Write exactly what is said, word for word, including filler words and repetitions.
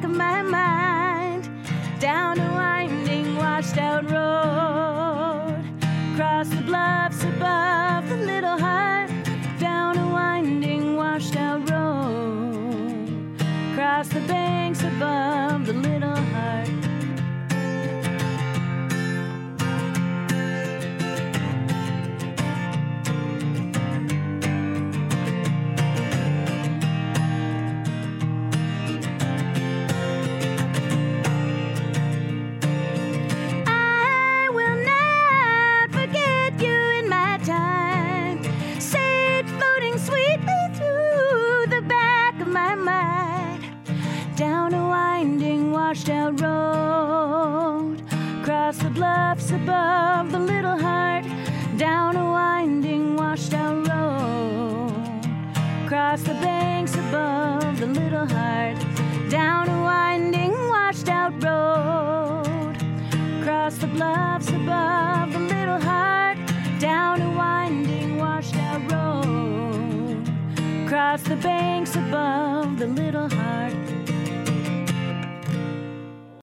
of my mind, down a winding, washed out road, across the bluffs above the little hut, down a winding, washed out road, across the banks above the little hut. Down a winding, washed out road, across the bluffs above the little hut, down a winding, washed out road, across the banks above the little hut, down a winding, washed out road, across the bluffs above the little hut, down a winding, washed out road, across the banks above the little hut.